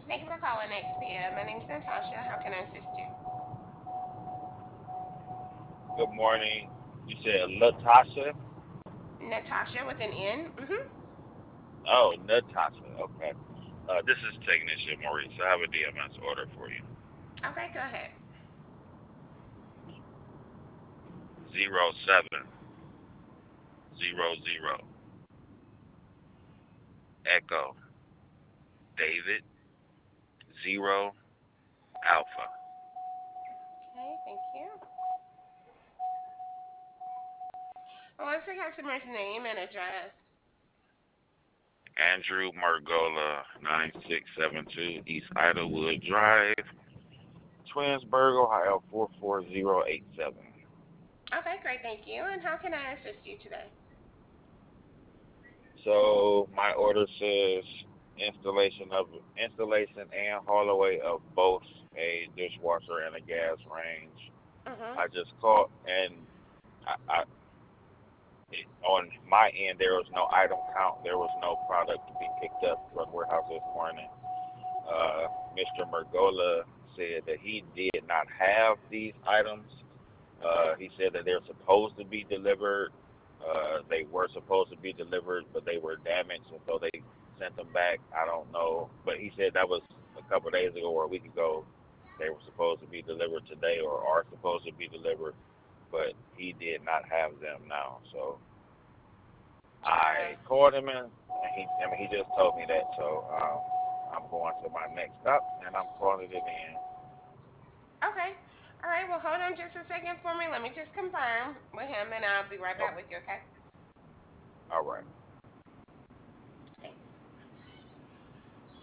Thank you for calling XPM. My name's Natasha. How can I assist you? Good morning. You said Latasha? Natasha with an N. Oh, Natasha. Okay. This is Technician Maurice. I have a DMS order for you. Okay, go ahead. 0700 Echo David Zero Alpha. Okay, thank you. What's the customer's name and address? Andrew Margola 9672 East Idlewood Drive, Twinsburg, Ohio 44087. Okay, great, thank you. And how can I assist you today? So my order says installation and haul away of both a dishwasher and a gas range. Mm-hmm. I just called and on my end there was no item count. There was no product to be picked up from the warehouse this morning. Mr. Mergola said that he did not have these items. He said that they're supposed to be delivered. They were supposed to be delivered, but they were damaged, and so they sent them back. I don't know, but he said that was a couple of days ago or a week ago. They were supposed to be delivered today, or are supposed to be delivered, but he did not have them now. So I Uh, called him and he just told me that. So I'm going to my next stop and I'm calling it in. okay. All right, well, hold on just a second for me. Let me just confirm with him, and I'll be right Oh, back with you, okay? all right.